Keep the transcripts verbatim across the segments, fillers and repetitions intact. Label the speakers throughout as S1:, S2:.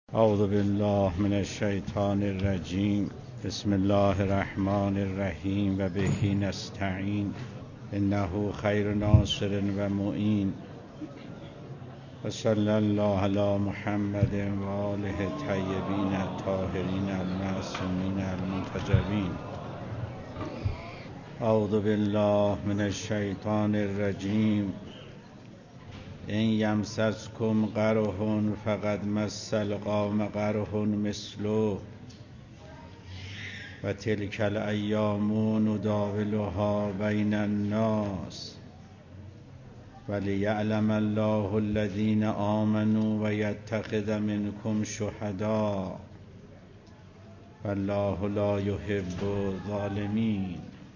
S1: اعوذ بالله من الشیطان الرجیم. بسم الله الرحمن الرحیم و به نستعین انه خیر ناصر و معین و صلی الله علی محمد و آله الطیبین الطاهرین المعصومین المنتجبین. اعوذ بالله من الشیطان الرجیم. ان یمسسکم قرح فقد مس القوم قرح مثله و تلک الایام نداولها بین الناس ولیعلم الله الذین آمنوا و یتخذ منکم شهداء والله لا یحب الظالمین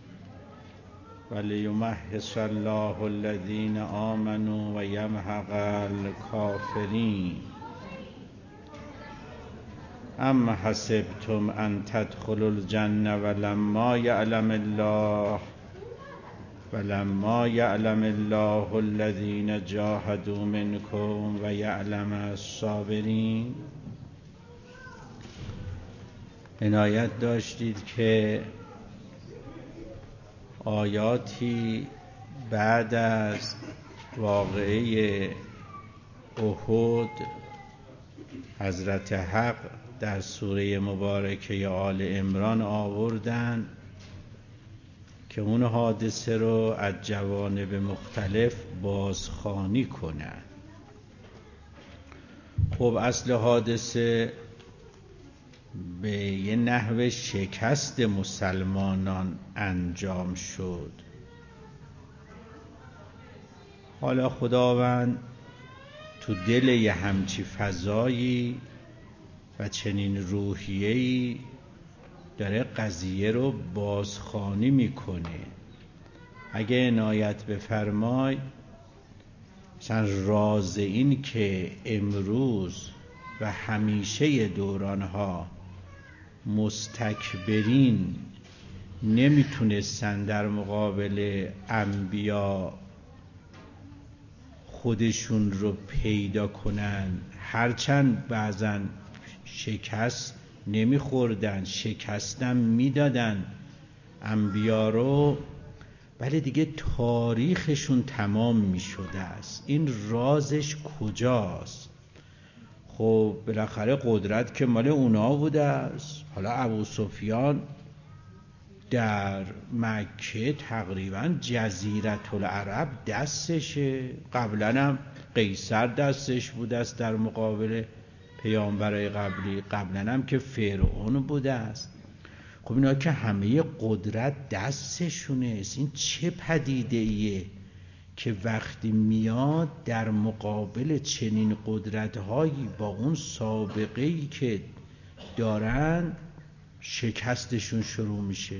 S1: ولیمحص الله الذین آمنوا و یمحق الکافرین. ام حسبتم ان تدخلوا الجنة ولما یعلم الله ولما یعلم الله الذین جاهدوا منکم و یعلم الصابرین. عنایت داشتید که آیاتی بعد از واقعه احد حضرت حق در سوره مبارکه آل عمران آوردن که اون حادثه رو از جوانب مختلف بازخوانی کنن. خب اصل حادثه به یه نحو شکست مسلمانان انجام شد. حالا خداوند تو دل یه همچی فضایی و چنین روحیه‌ای داره قضیه رو بازخوانی میکنه. اگه عنایت بفرمای مثلا راز این که امروز و همیشه دورانها مستکبرین نمیتونستن در مقابل انبیا خودشون رو پیدا کنن، هرچند بعضا شکست نمیخوردن، شکستم میدادن انبیا رو، ولی دیگه تاریخشون تمام میشده است. این رازش کجاست؟ خب بالاخره قدرت که مال اونا بوده است. حالا ابوسفیان در مکه تقریبا جزیرة العرب دستشه، قبلا هم قیصر دستش بوده است در مقابل پیامبرای قبلی، قبلا هم که فرعون بوده است. خب اینا که همه قدرت دستشونه. این چه پدیده ایه که وقتی میاد در مقابل چنین قدرت‌هایی با اون سابقه‌ای که دارن شکستشون شروع میشه؟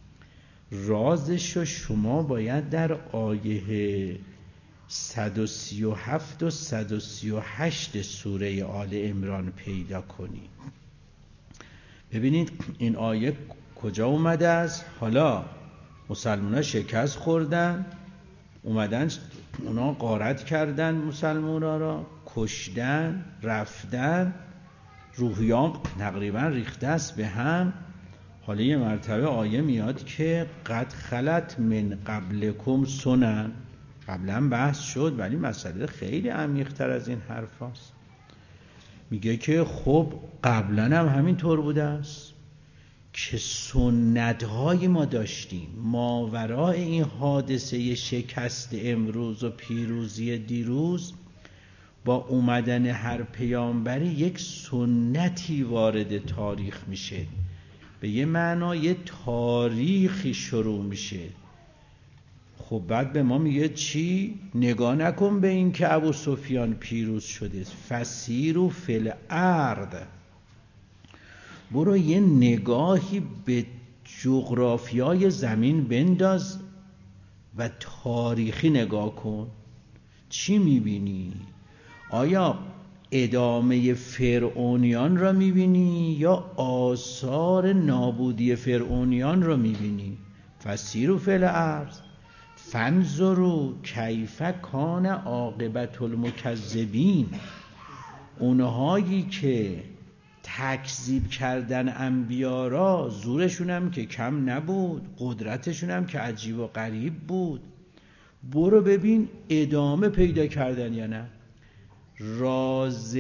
S1: رازشو شما باید در آیه صد و سی و هفت و صد و سی و هشت سوره آل عمران پیدا کنید. ببینید این آیه کجا اومده است. حالا مسلمان‌ها شکست خوردن، اومدن اونا غارت کردن مسلمان‌ها را، کشتن، رفتن، روحیام تقریبا ریخته است به هم. حالا یه مرتبه آیه میاد که قد خلت من قبلکم سنن. قبلا بحث شد ولی مسئله خیلی عمیق‌تر از این حرف هست. میگه که خب قبلا هم همین طور بوده است که سنت‌های ما داشتیم ماورای این حادثه شکست امروز و پیروزی دیروز. با اومدن هر پیامبری یک سنتی وارد تاریخ میشه، به یه معنای تاریخی شروع میشه. خب بعد به ما میگه چی؟ نگاه نکن به این که ابوسفیان پیروز شده، فسیروا فی الارض، برو یه نگاهی به جغرافیای زمین بنداز و تاریخی نگاه کن. چی میبینی؟ آیا ادامه فرعونیان را میبینی یا آثار نابودی فرعونیان را میبینی؟ فسیروا فی الارض فانظروا کیف کان عاقبة المکذبین. اونهایی که تکذیب کردن انبیا را زورشون هم که کم نبود، قدرتشون هم که عجیب و غریب بود. برو ببین ادامه پیدا کردن یا نه. راز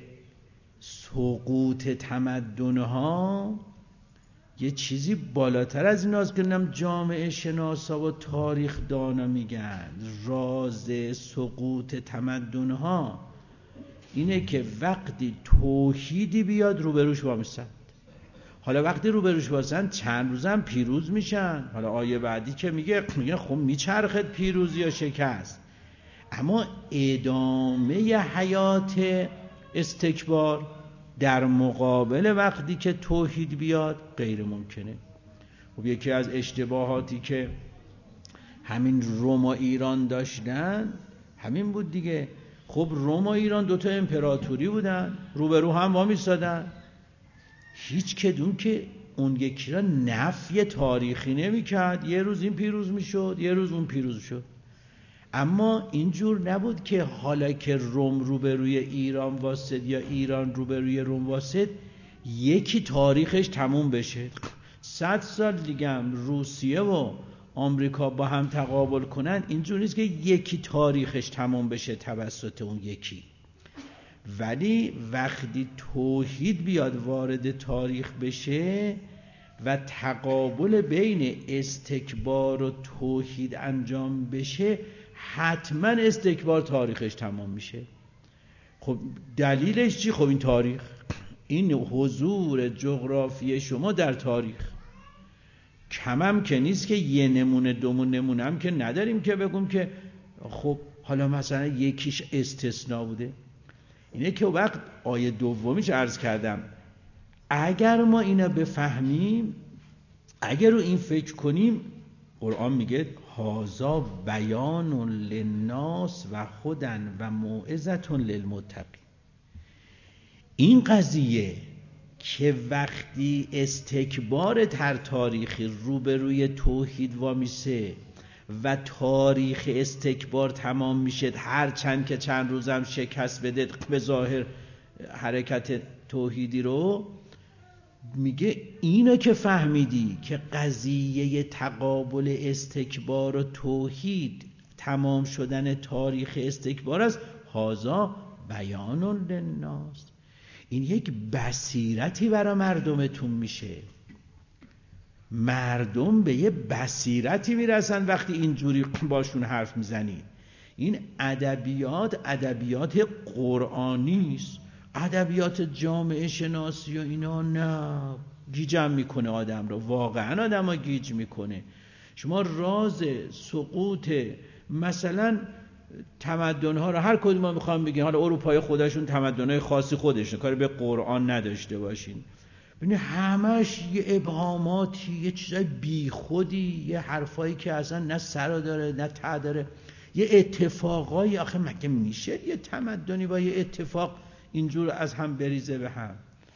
S1: سقوط تمدن‌ها یه چیزی بالاتر از ایناست که نم جامعه شناسا و تاریخ دانا میگن. راز سقوط تمدن‌ها اینه که وقتی توحیدی بیاد روبروش وامیستن. حالا وقتی روبروش واسن چند روزم پیروز میشن. حالا آیه بعدی که میگه میگه خب میچرخد پیروزی یا شکست، اما ادامه حیات استکبار در مقابل وقتی که توحید بیاد غیر ممکنه. خب یکی از اشتباهاتی که همین روم و ایران داشتن همین بود دیگه. خب روم و ایران دوتا امپراتوری بودن، روبرو هم وامیستادن، هیچ کدوم که اون یکی را نفی تاریخی نمی کرد. یه روز این پیروز می شد، یه روز اون پیروز شد. اما اینجور نبود که حالا که روم روبروی ایران واسد یا ایران روبروی روم واسد یکی تاریخش تموم بشه. صد سال دیگه هم روسیه و آمریکا با هم تقابل کنن، اینجور نیست که یکی تاریخش تموم بشه توسط اون یکی. ولی وقتی توحید بیاد وارد تاریخ بشه و تقابل بین استکبار و توحید انجام بشه، حتما استکبار تاریخش تمام میشه. خب دلیلش چی؟ خب این تاریخ، این حضور جغرافی شما در تاریخ. کمم که نیست که یه نمونه دومون نمونه هم که نداریم که بگم که خب حالا مثلا یکیش استثناء بوده. اینه که وقت آیه دومیش عرض کردم، اگر ما اینا بفهمیم، اگر رو این فکر کنیم، قرآن میگه هازا بیان للناس و هدن و موعظة للمتقین. این قضیه که وقتی استکبار تر تاریخی روبروی توحید وامیسه و تاریخ استکبار تمام میشه، هر چند که چند روزم شکست بده به ظاهر حرکت توحیدی رو، میگه اینو که فهمیدی که قضیه تقابل استکبار و توحید تمام شدن تاریخ استکبار است، هازا بیان للناس، این یک بصیرتی برای مردمتون میشه. مردم به یه بصیرتی میرسن وقتی اینجوری باشون حرف میزنید. این ادبیات ادبیات قرآنی است. ادبیات جامعه شناسی و اینا نه، گیجم میکنه آدم رو، واقعا آدم رو گیج میکنه. شما راز سقوط مثلا تمدن‌ها رو هر کدوم ما میخوام بگیم، حالا اروپای خودشون تمدن‌های خاصی خودشون، کاری به قرآن نداشته باشین، ببین همش یه ابهاماتی، یه چیزای بیخودی، یه حرفایی که اصلا نه سر داره نه ته داره، یه اتفاقایی. آخه مگه میشه یه تمدنی با یه اتفاق اینجور از هم بریزه به هم؟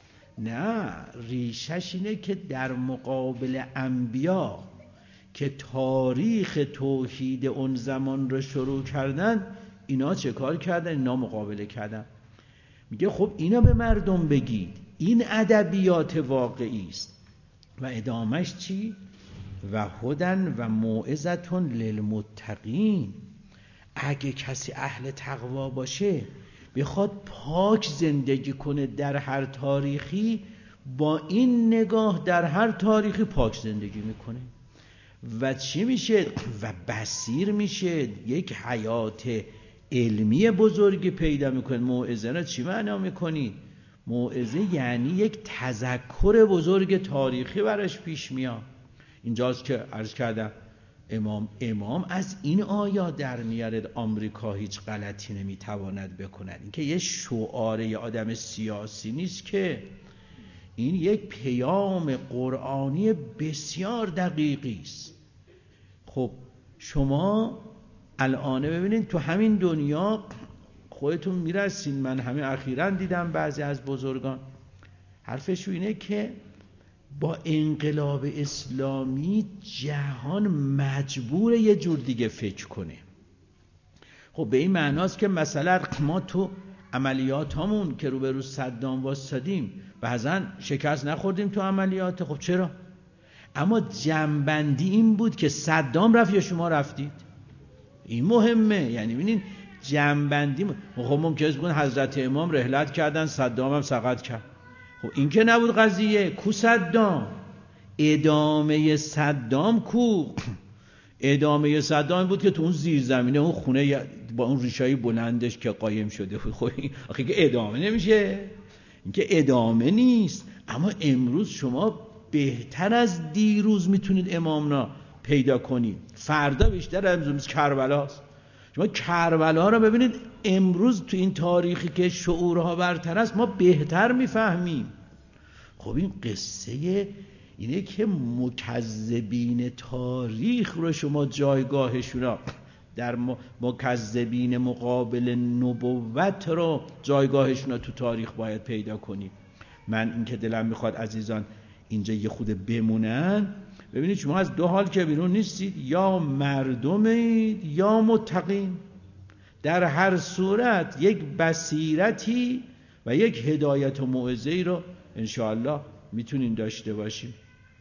S1: نه، ریشش اینه که در مقابل انبیا که تاریخ توحید اون زمان رو شروع کردن، اینا چه کار کردن؟ اینا مقابله کردن. میگه خب اینا به مردم بگید، این ادبیات واقعی است. و ادامش چی؟ و هدن و موعظة للمتقین. اگه کسی اهل تقوا باشه، بخواد پاک زندگی کنه در هر تاریخی، با این نگاه در هر تاریخی پاک زندگی میکنه و چی میشه؟ و بصیر میشه، یک حیات علمی بزرگی پیدا میکنه. موعظه را چی معنا میکنی؟ موعظه یعنی یک تذکر بزرگ تاریخی براش پیش میاد. اینجاست که عرض کردم امام امام از این آیات در میاره آمریکا هیچ غلطی نمیتواند بکند. این که یه شعار آدم سیاسی نیست، که این یک پیام قرآنی بسیار دقیقی است. خب شما الان ببینید تو همین دنیا خودتون میرسین، من همین اخیراً دیدم بعضی از بزرگان حرفشو اینه که با انقلاب اسلامی جهان مجبور یه جور دیگه فکر کنه. خب به این معناست که مثلا ما تو عملیات همون که روبرو صدام واسادیم بعضا شکست نخوردیم تو عملیات. خب چرا؟ اما جنبندی این بود که صدام رفت یا شما رفتید. این مهمه. یعنی ببینید جنبندی م... خب ممکنه بگن حضرت امام رحلت کردن صدام هم سقط کرد. خب این که نبود قضیه. کو صدام؟ ادامه صدام کو؟ ادامه صدام بود که تو اون زیرزمینه اون خونه با اون ریشای بلندش که قایم شده بود. خب آخه که ادامه نمیشه، این که ادامه نیست. اما امروز شما بهتر از دیروز میتونید امامنا پیدا کنید. فردا بیشتر از امروز کربلاست. شما کربلا رو ببینید امروز تو این تاریخی که شعورها برتر است ما بهتر میفهمیم. خب این قصه اینه که مکذبین تاریخ رو شما جایگاهشون در مکذبین مقابل نبوت رو جایگاهشون تو تاریخ باید پیدا کنیم. من این که دلم میخواد عزیزان اینجا یه خود بمونن. ببینید شما از دو حال که بیرون نیستید، یا مردمید یا متقین. در هر صورت یک بصیرتی و یک هدایت و موعظه‌ای رو انشاءالله میتونین داشته باشیم.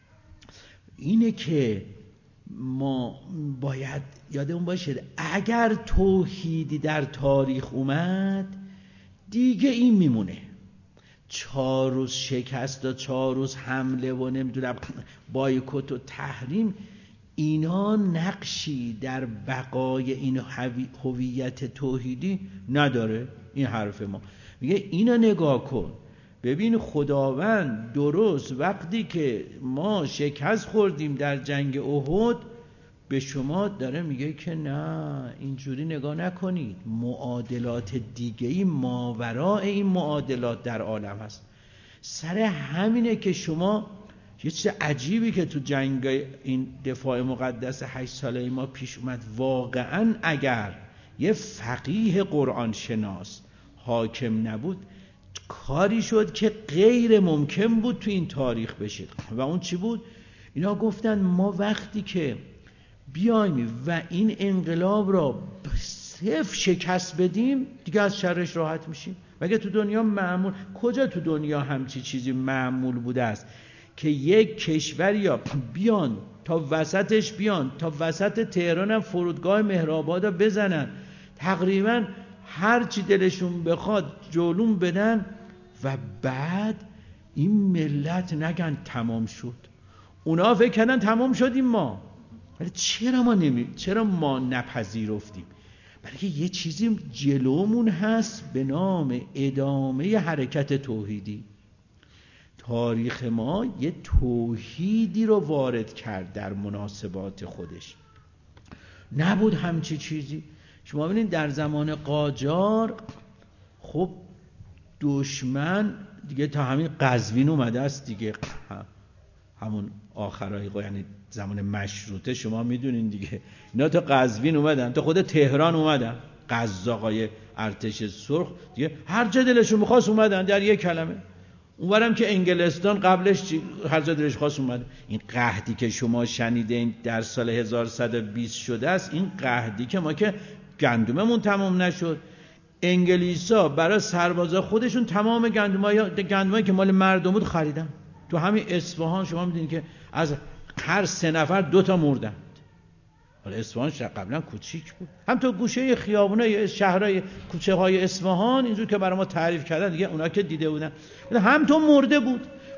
S1: اینه که ما باید یادمون باشه اگر توحیدی در تاریخ اومد دیگه این میمونه. چهار روز شکست و چهار روز حمله و نمیدونم بایکوت و تحریم، اینا نقشی در بقای این هویت توحیدی نداره. این حرف ما میگه اینا نگاه کن ببین خداوند درست وقتی که ما شکست خوردیم در جنگ احد به شما داره میگه که نه اینجوری نگاه نکنید، معادلات دیگه‌ای ماوراء این معادلات در عالم هست. سر همینه که شما یه چیز عجیبی که تو جنگ این دفاع مقدس هشت ساله ما پیش اومد، واقعا اگر یه فقیه قرآن شناس حاکم نبود کاری شد که غیر ممکن بود تو این تاریخ بشه. و اون چی بود؟ اینا گفتن ما وقتی که بیایم و این انقلاب را صفر شکست بدیم دیگه از شرش راحت میشیم. مگه تو دنیا معمول، کجا تو دنیا همچی چیزی معمول بوده است که یک کشور یا بیان تا وسطش بیان تا وسط تهران هم فرودگاه مهرآباد رو بزنن، تقریبا هر چی دلشون بخواد جلوم بدن و بعد این ملت نگن تمام شد. اونا فکر کردن تمام شدیم ما، ولی چرا ما نمی چرا ما نپذیرفتیم؟ بلکه یه چیزی جلومون هست به نام ادامه حرکت توحیدی. تاریخ ما یه توحیدی رو وارد کرد در مناسبات خودش. نبود همچی چیزی. شما ببینید در زمان قاجار خب دشمن دیگه تا همین قزوین اومده است دیگه، همون آخرای یعنی زمان مشروطه شما میدونین دیگه اینا تا قزوین اومدن، تا خود تهران اومدن، قزاقای ارتش سرخ دیگه هر جا دلشون می‌خواست اومدن در یک کلمه. اونورم که انگلستان قبلش هر جا دلش خواست اومد. این قحطی که شما شنیدین در سال هزار و صد و بیست شده است، این قحطی که ما که گندممون تمام نشد، انگلیسا برای سربازا خودشون تمام گندمای گندمایی که مال مردم بود خریدن. تو همین اصفهان شما میدونید که از هر سه نفر دو تا مردند. حالا اصفهان قبلا کوچیک بود، هم تو گوشه خیابونای شهرهای کوچه های اصفهان اینجور که برای ما تعریف کردن دیگه، اونا که دیده بودن هم تو مرده بود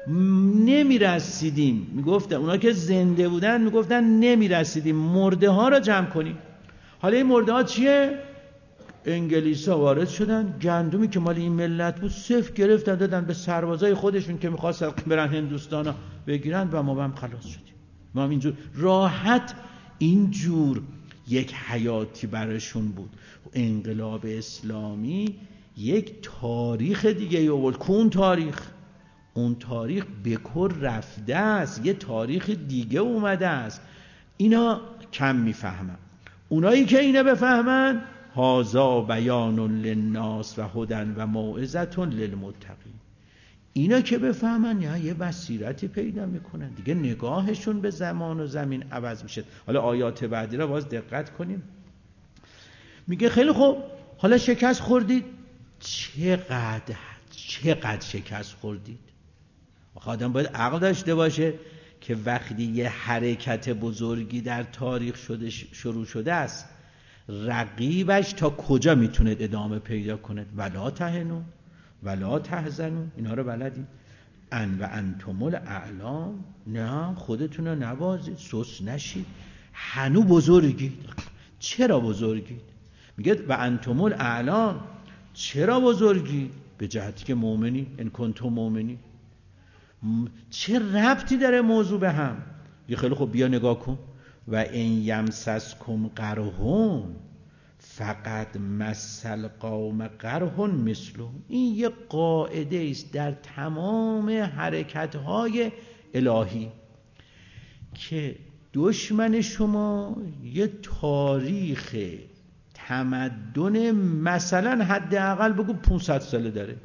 S1: نمیرسیدیم. میگفتن اونا که زنده بودن میگفتن نمیرسیدیم مرده ها را جمع کنیم. حالا این مرده ها چیه؟ انگلیسا وارد شدن، گندمی که مال این ملت بود صفر گرفتن دادن به سربازای خودشون که می‌خواستن برن هندوستانا بگیرن و ما هم خلاص شدیم. ما هم اینجور راحت اینجور یک حیاتی براشون بود. انقلاب اسلامی یک تاریخ دیگه آورد. کون تاریخ اون تاریخ بکر رفته است، یه تاریخ دیگه اومده است. اینا کم میفهمن. اونایی که اینو بفهمن هازا بیان للناس و هدن و موعظة للمتقین. اینا که بفهمن یا یه بصیرتی پیدا میکنن دیگه، نگاهشون به زمان و زمین عوض میشه. حالا آیات بعدی را باز دقت کنیم. میگه خیلی خوب حالا شکست خوردید، چقدر چقدر شکست خوردید. آدم باید عقل داشته باشه که وقتی یه حرکت بزرگی در تاریخ شده شروع شده است، رقیبش تا کجا میتونه ادامه پیدا کنه. ولا تهنوا ولا تحزنوا، اینا رو بلدید. ان و انتم الاعلام، نه خودتون رو نبازید، سست نشید، هنو بزرگید. چرا بزرگید؟ میگه و انتم الاعلام، چرا بزرگید؟ به جهتی که مؤمنی، ان کنتم مؤمنی. چه ربطی داره موضوع به هم؟ یه خیلی خوب بیا نگاه کن. و این یمسسکم قرحون فقط مثل قوم قرحون مثلهم. این یه قاعده است در تمام حرکت‌های الهی که دشمن شما یه تاریخ تمدن مثلا حداقل بگو پانصد ساله داره.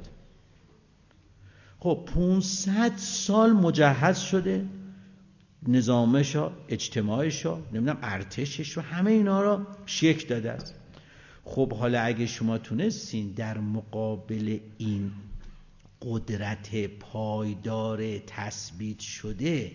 S1: خب پانصد سال مجهز شده، نظامشا، اجتماعشا، نمیدونم ارتشش رو، همه اینا رو شکل داده است. خب حالا اگه شما تونستین در مقابل این قدرت پایدار تثبیت شده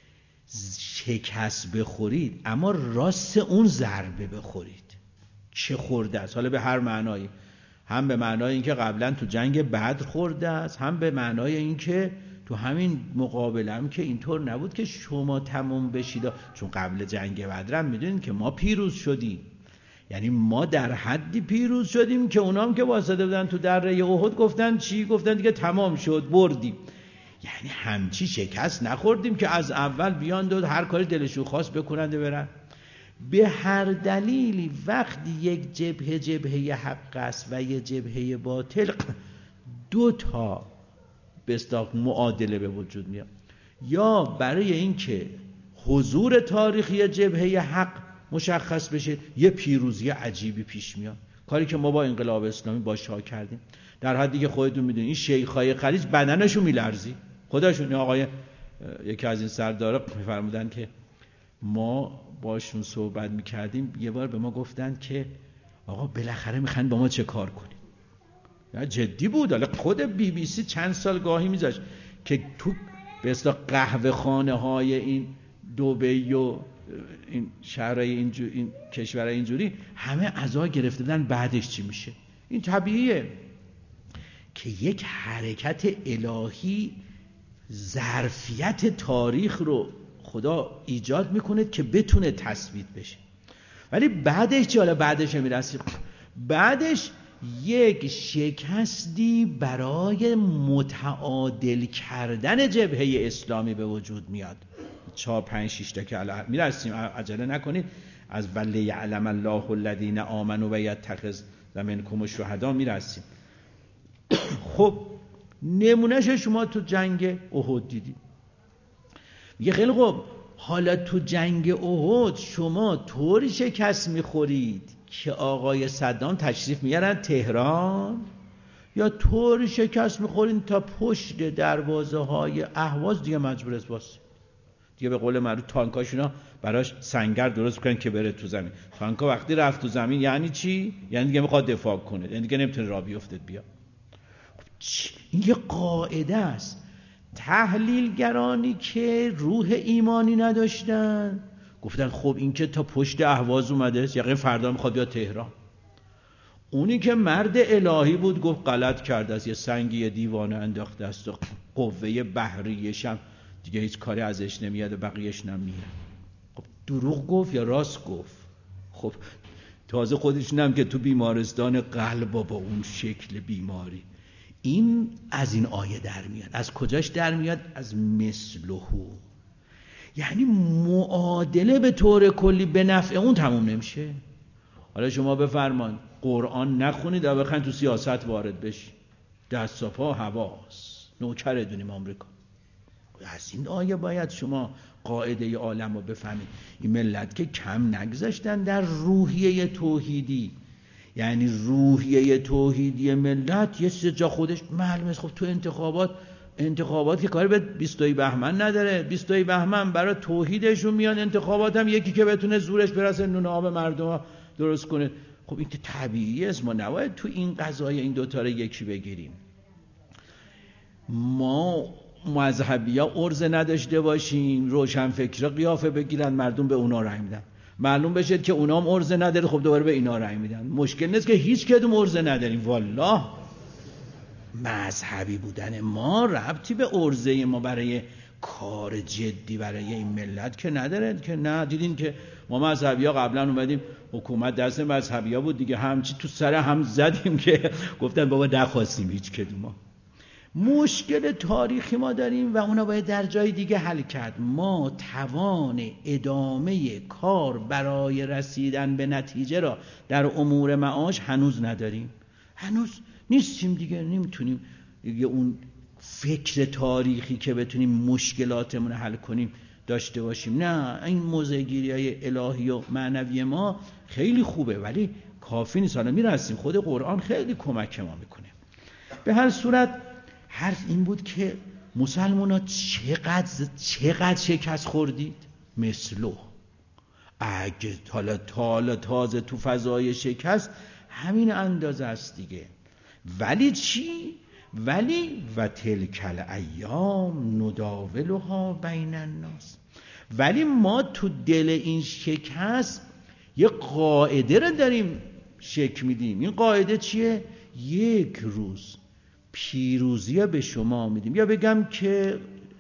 S1: شکست بخورید، اما راست اون ضربه بخورید چه خورده است، حالا به هر معنایی، هم به معنای اینکه قبلا تو جنگ بدر خورده است، هم به معنای اینکه تو همین مقابله هم که اینطور نبود که شما تمام بشید، چون قبل جنگ بدر هم میدونید که ما پیروز شدیم. یعنی ما در حدی پیروز شدیم که اونام که واسطه بودن تو دره احد گفتن چی؟ گفتن دیگه تمام شد، بردیم. یعنی همچی شکست نخوردیم که از اول بیان داد هر کاری دلشون خواست بکنند برن. به هر دلیلی وقتی یک جبهه جبهه حق است و یک جبهه باطل، دو تا به اصطلاح معادله به وجود میاد. یا برای اینکه حضور تاریخی جبهه حق مشخص بشه، یه پیروزی عجیبی پیش میاد، کاری که ما با انقلاب اسلامی با شاه کردیم. در حدی که خودتون میدونید این شیخای خلیج بدنشون میلرزی خودشون. آقای یکی از این سردارا میفرمودن که ما باشون صحبت میکردیم، یه بار به ما گفتن که آقا بالاخره میخواین با ما چه کار کنیم. نه جدی بود. حالا خود بی بی سی چند سال گاهی میذاشت که تو به اصطلاح قهوه خانه های این دبی و این شهرهای اینجور این کشورهای اینجوری همه عزا گرفته بودن بعدش چی میشه. این طبیعیه که یک حرکت الهی ظرفیت تاریخ رو خدا ایجاد میکنه که بتونه تثبیت بشه. ولی بعدش چی؟ حالا بعدش میرسیم. بعدش یک شکستی برای متعادل کردن جبهه اسلامی به وجود میاد. چهار پنج شش تا که میرسیم، عجله نکنید. از ولی یعلم الله الذین آمنوا و یتخذ منکم الشهدا میرسیم. خب نمونهش شما تو جنگ احد دیدید. میگه خیلی خوب، حالا تو جنگ احد شما طوری شکست میخورید که آقای صدام تشریف میارن تهران، یا طوری شکست میخورین تا پشت دروازه های اهواز دیگه مجبور است واسه دیگه به قول معروف تانکاشونا براش سنگر درست کنن که بره تو زمین. تانکا وقتی رفت تو زمین یعنی چی؟ یعنی دیگه میخواد دفاع کنه، یعنی دیگه نمیتونه راه بیفته بیا. این یه قاعده است. تحلیلگرانی که روح ایمانی نداشتن گفتن خب این که تا پشت اهواز اومده یقین فردا میخواد بیا تهران. اونی که مرد الهی بود گفت غلط کرده است، یه سنگی یه دیوانه انداخته است و قوه بحریش هم دیگه هیچ کاری ازش نمیاد و بقیهش نمیاد. خب دروغ گفت یا راست گفت؟ خب تازه خودش نم که تو بیمارستان قلب با اون شکل بیماری. این از این آیه در میاد. از کجاش در میاد؟ از مثلهو. یعنی معادله به طور کلی به نفع اون تموم نمیشه. حالا شما بفرمان قرآن نخونید و بخواید تو سیاست وارد بشی، دست و پا حواس نوکر دونیم آمریکا. از این آیه باید شما قاعده عالم رو بفهمید. این ملت که کم نگذاشتن در روحیه توحیدی، یعنی روحیه توحیدی ملت یه چیز جا خودش معلومه است. خب تو انتخابات انتخابات که کاری به بیستوی بهمن نداره. بیستوی بهمن برای توحیدشون میان، انتخابات هم یکی که بتونه زورش برسه نون آب مردم ها درست کنه. خب این که طبیعی است، ما نباید تو این قضایا این دوتا رو یکی بگیریم. ما مذهبی‌ها عرضه نداشته باشیم، روشنفکرها قیافه بگیرن، مردم به اونا رأی میدن. معلوم بشه که اونا هم عرضه نداره، خب دوباره به اینا رأی میدن. مشکل نیست که هیچ کدوم عرضه نداریم. والله مذهبی بودن ما ربطی به عرضه ما برای کار جدی برای این ملت که نداره. که نه دیدین که ما مذهبی‌ها قبلا اومدیم حکومت دست مذهبی‌ها بود دیگه، همچی تو سر هم زدیم که گفتن بابا نخواستیم هیچ کدوم. ما مشکل تاریخی ما داریم و اونا باید در جای دیگه حل کرد. ما توان ادامه کار برای رسیدن به نتیجه را در امور معاش هنوز نداریم، هنوز نیستیم دیگه، نمیتونیم دیگه اون فکر تاریخی که بتونیم مشکلاتمون رو حل کنیم داشته باشیم. نه، این موضع‌گیری‌های الهی و معنوی ما خیلی خوبه ولی کافی نیست. حالا میرسیم، خود قرآن خیلی کمک ما میکنه. به هر صورت حرف این بود که مسلمان‌ها چقدر چقدر شکست خوردید مثلو. اگه حالا حالا تازه تو فضای شکست همین اندازه است دیگه. ولی چی؟ ولی و تلکل ایام نداولها بین الناس. ولی ما تو دل این شکست یه قاعده رو داریم شک میدیم. این قاعده چیه؟ یک روز پیروزی به شما میدیم، یا بگم که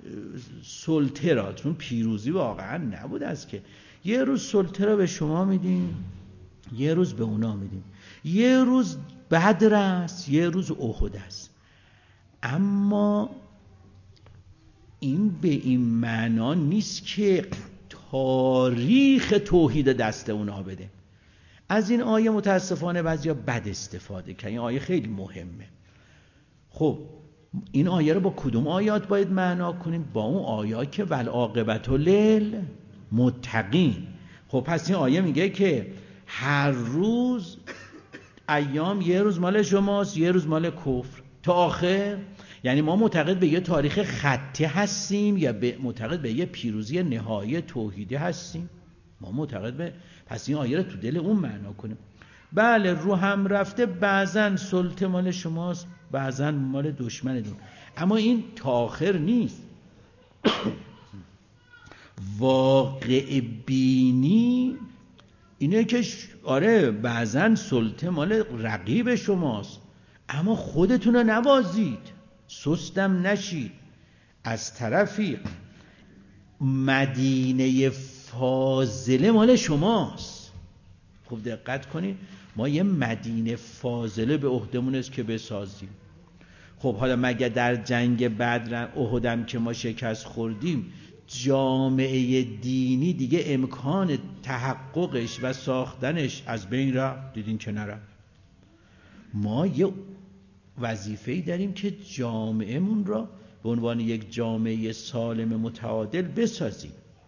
S1: سلطه را، چون پیروزی واقعا نبود است که، یه روز سلطه را به شما میدیم، یه روز به اونا میدیم. یه روز بدر است، یه روز احد است. اما این به این معنا نیست که تاریخ توحید دست اونا بده. از این آیه متاسفانه بعضیا بد استفاده کردن. این آیه خیلی مهمه. خب این آیه رو با کدوم آیات باید معنا کنیم؟ با اون آیات که والعاقبة للمتقین. خب پس این آیه میگه که هر روز ایام یه روز مال شماست، یه روز مال کفر تا آخر. یعنی ما معتقد به یه تاریخ خطی هستیم یا به معتقد به یه پیروزی نهایی توحیدی هستیم؟ ما معتقد به، پس این آیه رو تو دل اون معنا کنیم. بله رو هم رفته، بعضن سلطه مال شماست، بعضن مال دشمنتون، اما این تا آخر نیست. واقع بینی اینه که آره بعضن سلطه مال رقیب شماست، اما خودتون رو نبازید، سستم نشید. از طرفی مدینه فاضله مال شماست. خوب دقت کنید، ما یه مدینه فاضله به عهدمون است که بسازیم. خب حالا مگه در جنگ بدر احدم که ما شکست خوردیم جامعه دینی دیگه امکان تحققش و ساختنش از بین رفت؟ دیدین که نرفت. ما یه وظیفه‌ای داریم که جامعهمون را به عنوان یک جامعه سالم متعادل بسازیم.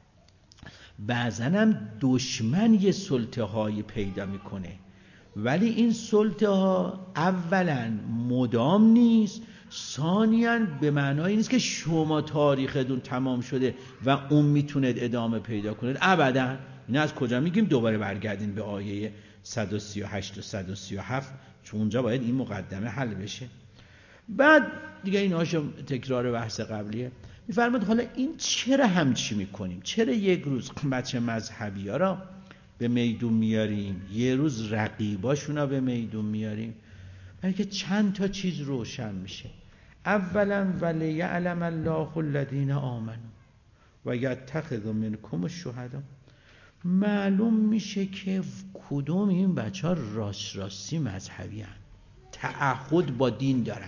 S1: بعضا هم دشمن یه سلطه هایی پیدا میکنه، ولی این سلطه ها اولا مدام نیست، ثانیاً به معنای نیست که شما تاریختون تمام شده و اون میتونه ادامه پیدا کنه. ابدا. این از کجا میگیم؟ دوباره برگردین به آیه صد و سی و هشت و صد و سی و هفت، چون اونجا باید این مقدمه حل بشه. بعد دیگه این هاشو تکرار بحث قبلیه. میفرماد حالا این چرا همچی میکنیم؟ چرا یک روز بچه مذهبی ها را به میدون میاریم، یه روز رقیباشون را به میدون میاریم؟ بلکه چند تا چیز روشن میشه. اولا ولیعلم الله الذین آمنوا و یتخذ منکم الشهدا. معلوم میشه که کدوم این بچه ها راست راستی مذهبی هن، تعهد با دین دارن.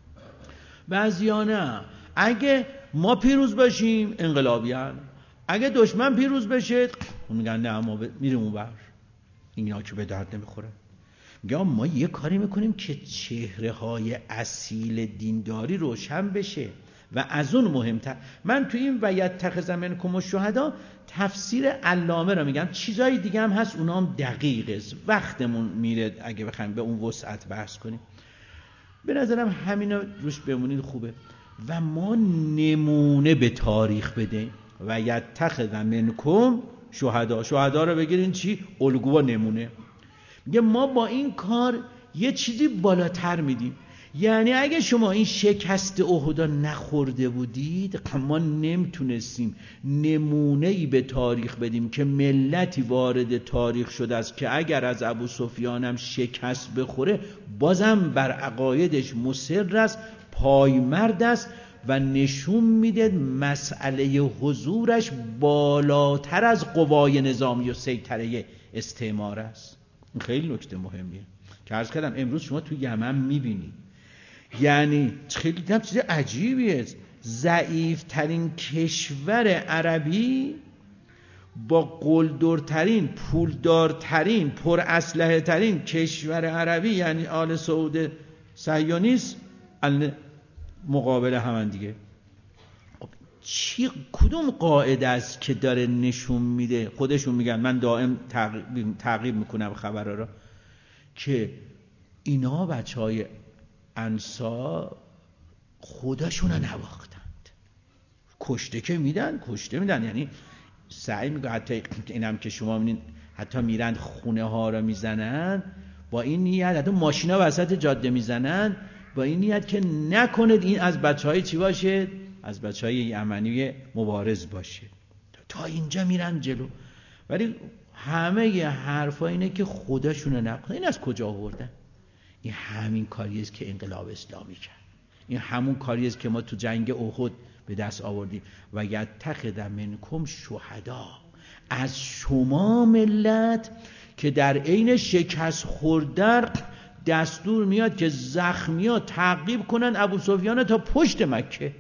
S1: بعضیا نه، اگه ما پیروز باشیم انقلابی هن، اگه دشمن پیروز بشه میگن نه ما میریم اون بر. اینا که به درد نمیخوره. میگم ما یه کاری میکنیم که چهره های اصیل دینداری روشن بشه. و از اون مهمتر، من تو این و یتخذ منکم الشهدا تفسیر علامه را میگم، چیزای دیگه هم هست اونا هم دقیقه، وقتمون میره اگه بخوایم به اون وسعت بحث کنیم. به نظرم همینا روش بمونید خوبه. و ما نمونه به تاریخ بدیم. و یتخذ منکم شهدا، شهدا رو بگیرین چی؟ الگو و نمونه. میگه ما با این کار یه چیزی بالاتر میدیم. یعنی اگه شما این شکست احد نخورده بودید، ما نمیتونستیم نمونه‌ای به تاریخ بدیم که ملتی وارد تاریخ شده است که اگر از ابو سفیان هم شکست بخوره بازم بر عقایدش مصر است، پایمرد است و نشون میده مسئله حضورش بالاتر از قوای نظامی و سیطره استعمار است. این خیلی نکته مهمیه که عرض کردم امروز شما تو یمن میبینید. یعنی خیلی چیز عجیبیه، ضعیف ترین کشور عربی با قلدرترین، پولدارترین، پر اسلحه ترین کشور عربی یعنی آل سعود صهیونیست مقابل هم دیگه. چی کدوم قاعده است که داره نشون میده؟ خودشون میگن، من دائم تعقیب, تعقیب میکنم خبرها را، که اینا بچهای انصار خودشون رو نواختند. کشته که میدن، کشته میدن، یعنی سعی میگه حتی اینم که شما میبینید حتی میرن خونه ها رو میزنن با این نیت، حتی ماشینا وسط جاده میزنن با این نیت که نکنید این از بچهای چی باشه، از بچهای یمنی مبارز باشه. تا اینجا میرن جلو، ولی همه ی حرفا اینه که خودشون رو نکنه. این از کجا آوردن؟ این همین کاریه است که انقلاب اسلامی کرد. این همون کاریه است که ما تو جنگ احد به دست آوردیم. و یتخذ منکم شهدا، از شما ملت که در عین شکست خوردن دستور میاد که زخمیا تعقیب کنن ابو سفیان تا پشت مکه.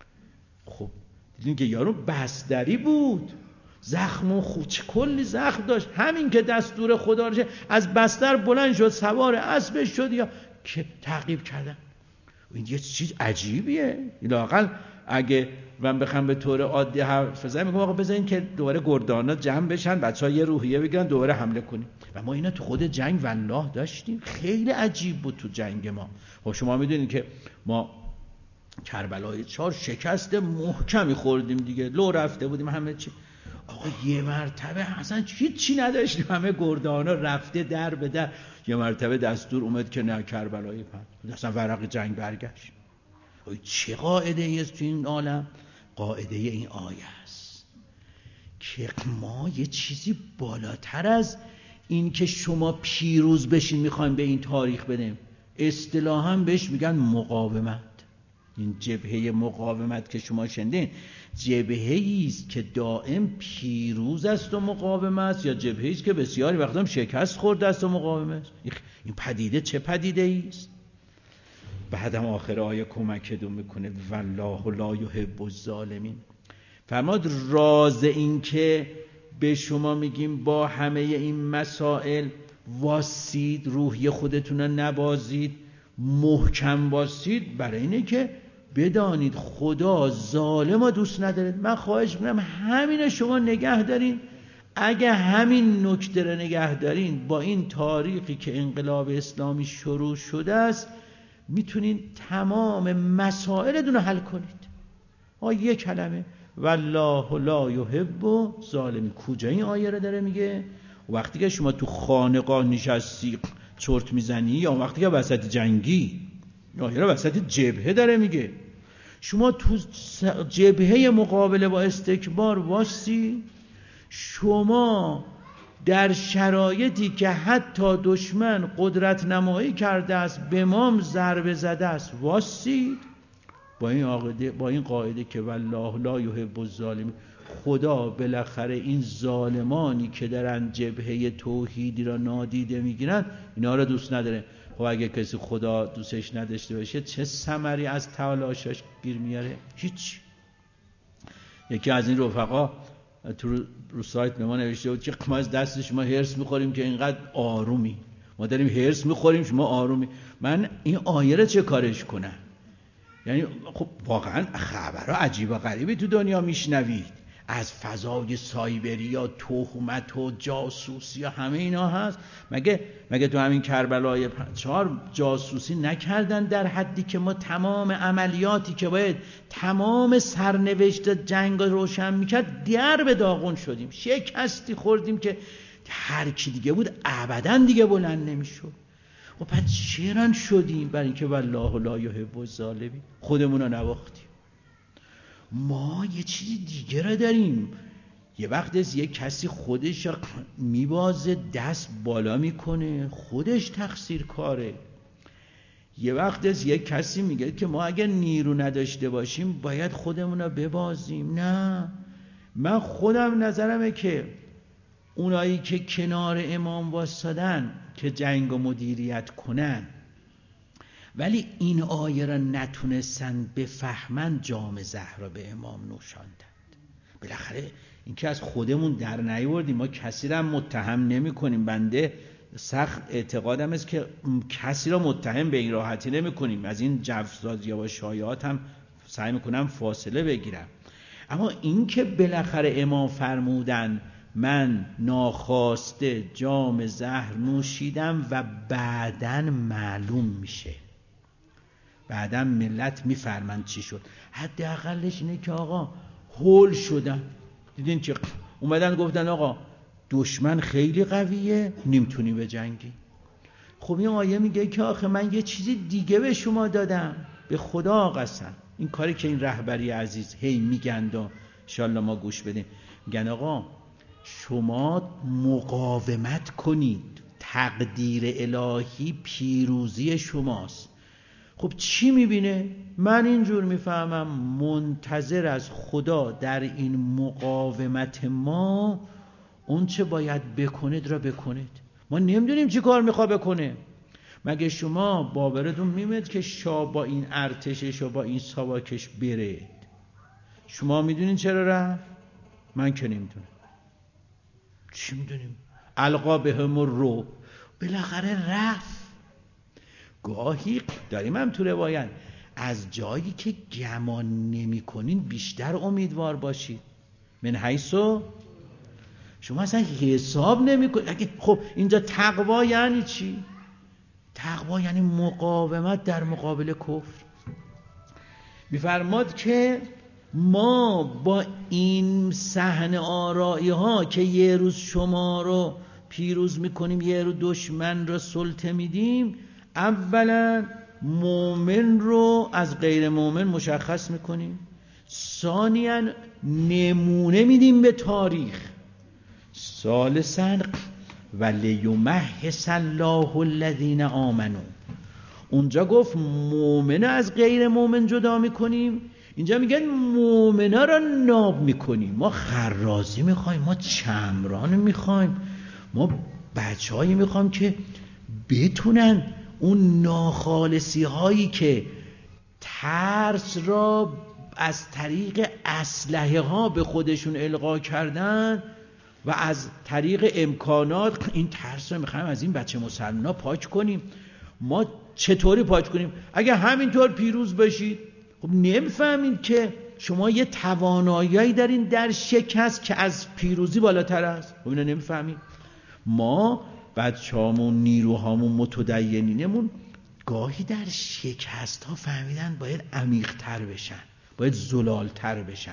S1: خب دیدین که یارو بستری بود، زخم خود کلی زخم داشت، همین که دستور خدا رو از بستر بلند شد، سوار اسبش شد یا که تعقیب کردن. این یه چیز عجیبیه. لااقل اگه من بخوام به طور عادی حرف بزنم میگم آقا بزنین که دوباره گردانا جمع بشن، بچه‌ها یه روحیه بگیرن، دوباره حمله کنیم. و ما اینا تو خود جنگ والله داشتیم. خیلی عجیب بود تو جنگ ما. خب شما میدونید که ما کربلای چهار شکست محکمی خوردیم دیگه، لو رفته بودیم همه چی. آقا یه مرتبه اصلا هیچی نداشتیم، همه گردانا رفته در به در. یه مرتبه دستور اومد که نه کربلای پنج، اصلا ورق جنگ برگشت. چه قاعده ای است تو این عالم؟ قاعده این آیه است که ما یه چیزی بالاتر از این که شما پیروز بشین میخوایم به این تاریخ بدیم. اصطلاحاً بهش میگن مقاومت. این جبهه مقاومت که شما شنیدین جبهه‌ای است که دائم پیروز است و مقاوم است، یا جبهه‌ای است که بسیاری وقتا شکست خورده است و مقاوم است. این پدیده چه پدیده است؟ بعدم آخر آیه کمکتون میکنه والله لا یحب الظالمین. فرماد راز این که به شما میگیم با همه این مسائل واسید، روحی خودتون رو نبازید، محکم واسید، برای اینه که بدانید خدا ظالم رو دوست نداره. من خواهش میکنم همین شما نگه دارین. اگه همین نکته رو نگه دارین، با این تاریخی که انقلاب اسلامی شروع شده است میتونین تمام مسائلتون رو حل کنید. ها یه کلمه والله لا یحب الظالمین. کجا این آیه رو داره میگه؟ وقتی که شما تو خانقاه نشستی چرت میزنی، یا وقتی که وسط جنگی؟ آیه رو وسط جبهه داره میگه. شما تو جبهه مقابله با استکبار واسی، شما در شرایطی که حتی دشمن قدرت نمایی کرده است، به ما ضربه زده است، واسید با این قاعده، با این قاعده که والله لا یحب الظالمین. خدا بالاخره این ظالمانی که دارن جبهه توحیدی را نادیده میگیرن اینا را دوست نداره. خب اگه کسی خدا دوستش نداشته باشه چه ثمری از تلاشش گیر میاره؟ هیچ. یکی از این رفقا تو رو سایت به ما نوشته بود که ما از دست شما هرس میخوریم که اینقدر آرومی. ما داریم هرس میخوریم شما آرومی. من این آیه رو چه کارش کنم؟ یعنی خب واقعا خبرها عجیب و غریبی تو دنیا میشنوید، از فضای سایبری یا تهمت و جاسوسی و همه اینا هست. مگه مگه تو همین کربلای چهار جاسوسی نکردن در حدی که ما تمام عملیاتی که باید تمام سرنوشت جنگ روشن میکرد در به داغون شدیم، شکستی خوردیم که هر کی دیگه بود ابدا دیگه بلند نمیشد. و پس چرا شدیم؟ برای اینکه والله لا یحب الظالمین، خودمون رو نواختیم. ما یه چیزی دیگه را داریم. یه وقت از یک کسی خودش میبازه، دست بالا میکنه، خودش تقصیر کاره. یه وقت از یک کسی میگه که ما اگر نیرو نداشته باشیم باید خودمون رو ببازیم. نه، من خودم نظرمه که اونایی که کنار امام واسادن که جنگ و مدیریت کنن ولی این آیه را نتونستن بفهمن، جام زهر را به امام نوشاندند. بالاخره این که از خودمون در نیاوردیم، ما کسی را متهم نمی کنیم. بنده سخت اعتقادم است که کسی را متهم به این راحتی نمی کنیم. از این جفسازی و شایعات هم سعی میکنم فاصله بگیرم. اما این که بالاخره امام فرمودن من ناخواسته جام زهر نوشیدم و بعداً معلوم میشه، بعداً ملت میفرمند چی شد. حداقلش اینه که آقا هول شدن، دیدین چه اومدن گفتن آقا دشمن خیلی قویه، نمیتونی به جنگی. خب این آیه میگه که آخه من یه چیزی دیگه به شما دادم، به خدا قسم. این کاری که این رهبری عزیز هی میگن و انشالله ما گوش بدیم، میگن آقا شما مقاومت کنید، تقدیر الهی پیروزی شماست. خب چی میبینه؟ من اینجور میفهمم منتظر از خدا در این مقاومت ما اون چه باید بکنید را بکنید. ما نمیدونیم چی کار میخواد بکنه. مگه شما باورتون میمد که شاه با این ارتشش و با این ساواکش بره؟ شما میدونین چرا رفت؟ من که نمیدونم. چی میدونیم؟ القا بهم الرعب، بالاخره رفت. گاهی داریم هم تو روایت از جایی که گمان نمی کنین بیشتر امیدوار باشید. من حیثو شما اصلا حساب نمی کنید. خب اینجا تقوا یعنی چی؟ تقوا یعنی مقاومت در مقابل کفر. میفرماد که ما با این صحنه آرایی ها که یه روز شما رو پیروز میکنیم، یه روز دشمن رو سلطه میدیم، اولا مومن رو از غیر مومن مشخص میکنیم، ثانیاً نمونه میدیم به تاریخ، ثالثاً ولیمحص الله الذین آمنوا. اونجا گفت مومن از غیر مومن جدا میکنیم، اینجا میگن مومنا را ناب میکنیم. ما خرازی میخوایم، ما چمران میخوایم، ما بچه‌هایی میخوایم که بتونن اون ناخالصی هایی که ترس را از طریق اسلحه ها به خودشون القا کردن و از طریق امکانات این ترس رو میخوایم از این بچه مسلمان ها پاک کنیم. ما چطوری پاک کنیم؟ اگه همینطور پیروز بشید، خب نمیفهمید که شما یه توانایی دارین در شکست که از پیروزی بالاتر است. خب اینو نمیفهمید. ما بچه‌هامون، نیروهامون، متدینینمون گاهی در شکست ها فهمیدن باید عمیق تر بشن، باید زلال تر بشن.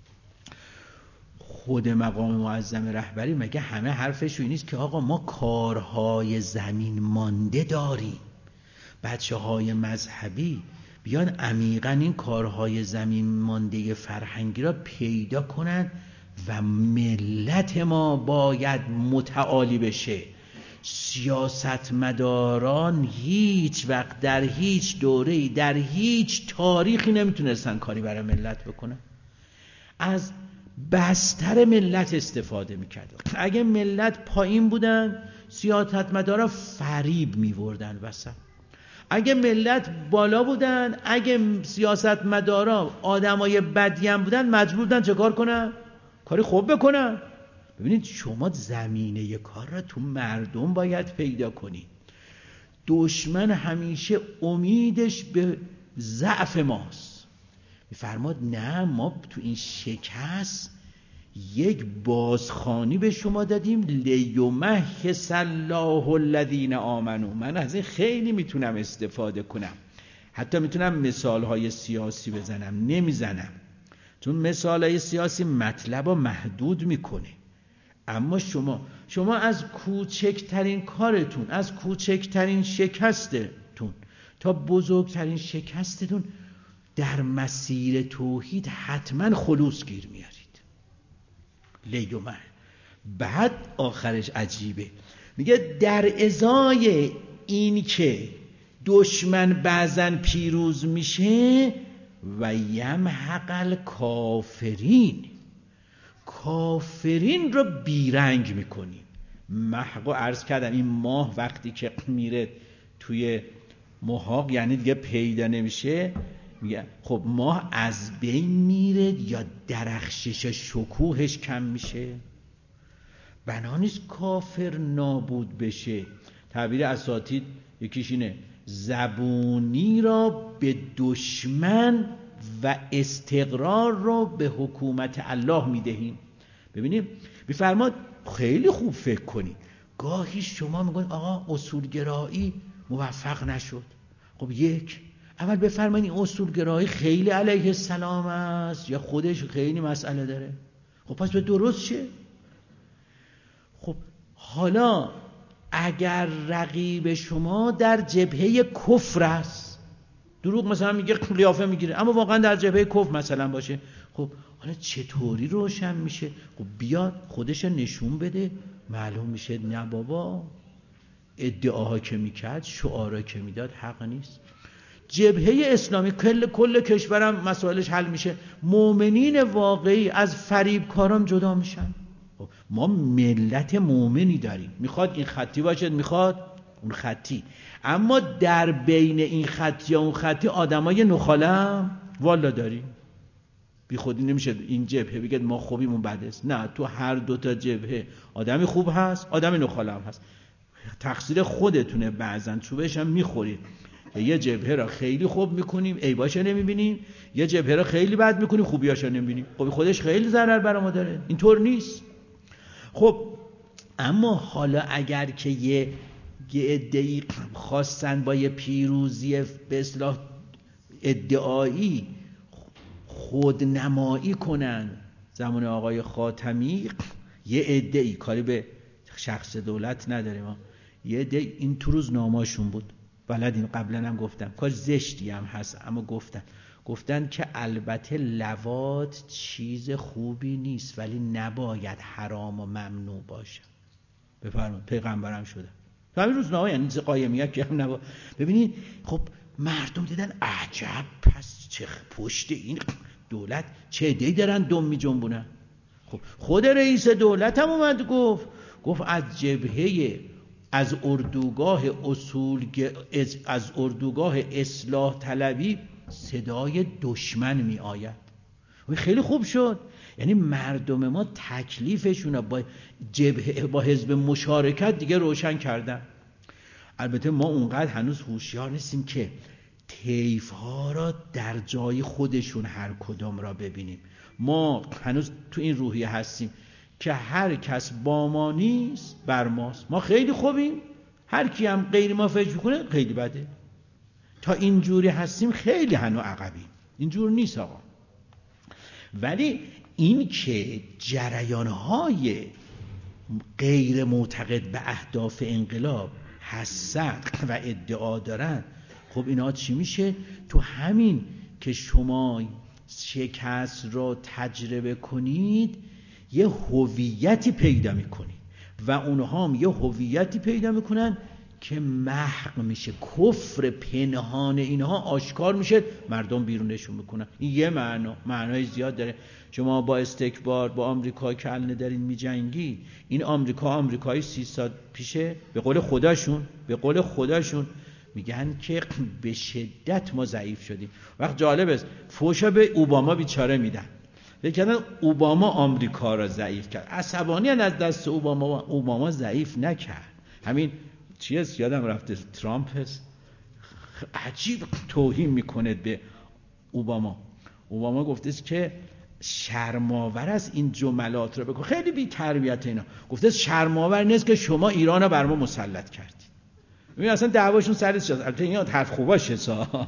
S1: خود مقام معظم رهبری مگه همه حرفش این نیست که آقا ما کارهای زمین مانده داریم؟ بچه های مذهبی بیان عمیقاً این کارهای زمین مانده فرهنگی را پیدا کنن و ملت ما باید متعالی بشه. سیاستمداران هیچ وقت در هیچ دوره‌ای در هیچ تاریخی نمیتونستن کاری برای ملت بکنن. از بستر ملت استفاده میکردن. اگه ملت پایین بودن، سیاستمدارا فریب میوردن وسط. اگه ملت بالا بودن، اگه سیاستمدارا آدمای بدی هم بودن، مجبور بودن چه کار کنن؟ کاری خوب بکنن. ببینید شما زمینه کار را تو مردم باید پیدا کنید. دشمن همیشه امیدش به ضعف ماست. میفرماد نه، ما تو این شکست یک بازخوانی به شما دادیم، لیمحص الله الذین آمنوا. من از این خیلی میتونم استفاده کنم، حتی میتونم مثالهای سیاسی بزنم، نمیزنم چون مثالهای سیاسی مطلب رو محدود میکنه. اما شما شما از کوچکترین کارتون، از کوچکترین شکستتون تا بزرگترین شکستتون در مسیر توحید حتما خلوص گیر میارید. لیومن بعد آخرش عجیبه، میگه در ازای این که دشمن بعضن پیروز میشه و یمحق الکافرین، کافرین رو بیرنگ میکنیم. محق و عرض کردم این ماه وقتی که میره توی محاق یعنی دیگه پیدا نمیشه، میگه خب ماه از بین میره یا درخشش شکوهش کم میشه؟ بنا نیست کافر نابود بشه. تعبیر اساتید یکیش اینه زبونی را به دشمن و استقرار را به حکومت الله میدهیم. ببینیم میفرماد خیلی خوب فکر کنید. گاهی شما میگن آقا اصولگرایی موفق نشد. خب یک اول بفرمایید این اصولگرایی خیلی علیه السلام است یا خودش خیلی مسئله داره؟ خب پس به درست شه. خب حالا اگر رقیب شما در جبهه کفر است، دروغ مثلا میگه قیافه میگیره اما واقعا در جبهه کفر مثلا باشه، خب حالا چطوری روشن میشه؟ خب بیاد خودش نشون بده، معلوم میشه نه بابا ادعاها که میکرد، شعارها که میداد حق نیست. جبهه اسلامی کل کل کشورم مسائلش حل میشه، مؤمنین واقعی از فریبکاران جدا میشن. خب ما ملت مؤمنی داریم، میخواد این خطی باشد میخواد اون خطی، اما در بین این خطی یا اون خطی آدمای نخالم والا داریم. بی خودی نمیشه این جبهه بگید ما خوبیم اون بد است. نه، تو هر دوتا جبهه آدمی خوب هست آدمی نخالم هست. تقصیر خودتونه، بعضن چوبش هم میخورید. یه جبهه را خیلی خوب میکنیم عیباشو نمیبینیم، یه جبهه را خیلی بد میکنیم خوبیاشو نمیبینیم. خب خودش خیلی ضرر برای ما داره، اینطور نیست. خب اما حالا اگر که یه یه ادعی خواستن با یه پیروزی به اصطلاح ادعایی خودنمایی کنن، زمان آقای خاتمی یه ادعی کاری به شخص دولت نداره، ما یه ادعی این تو روزنامه‌شون بود، بلدین قبلا هم گفتم، کار زشتی هم هست اما گفتن گفتن که البته لواط چیز خوبی نیست ولی نباید حرام و ممنوع باشه. بفرمایید پیغمبرم شده تو همین روزنامه، یعنی قایمیت که هم نبا. ببینید خب مردم دیدن عجب، پس چه پشت این دولت چه عده‌ای دارن دم می جنبونن. خب خود رئیس دولت هم اومد گفت گفت از جبهه از اردوگاه اصول از اردوگاه اصلاح طلبی صدای دشمن می آید. خیلی خوب شد، یعنی مردم ما تکلیفشون با جبهه با حزب مشارکت دیگه روشن کردن. البته ما اونقدر هنوز هوشیار نیستیم که طیف ها را در جای خودشون هر کدام را ببینیم. ما هنوز تو این روحیه هستیم که هر کس با ما نیست بر ماست. ما خیلی خوبیم، هر کی هم غیر ما فکر کنه خیلی بده. تا اینجوری هستیم خیلی هنوز عقبیم، اینجور نیست آقا. ولی این که جریان‌های غیر معتقد به اهداف انقلاب حسد و ادعا دارن، خب اینا چی میشه؟ تو همین که شما شکست را تجربه کنید یه هویتی پیدا میکنید و اونها هم یه هویتی پیدا میکنن که محق میشه، کفر پنهان اینها آشکار میشه، مردم بیرونشون میکنن. این یه معنا، معنای زیاد داره. شما با استکبار با آمریکا که الان دارین میجنگی، این آمریکا آمریکایی سی سال پیشه به قول خداشون به قول خداشون میگن که به شدت ما ضعیف شدیم. وقت جالب است فوشا به اوباما بیچاره میدن، لیکن اوباما آمریکا را ضعیف کرد. عصبانی از دست اوباما اوباما ضعیف نکرد. همین چیز یادم رفته، ترامپ هست عجیب توهین میکنه به اوباما. اوباما گفته که شرماور است این جملات رو بگو، خیلی بی تربیت اینا. گفته شرماور نیست که شما ایران رو بر ما مسلط کردید. ببین اصلا دعواشون سر چیه؟ البته این حرف خوباشه سا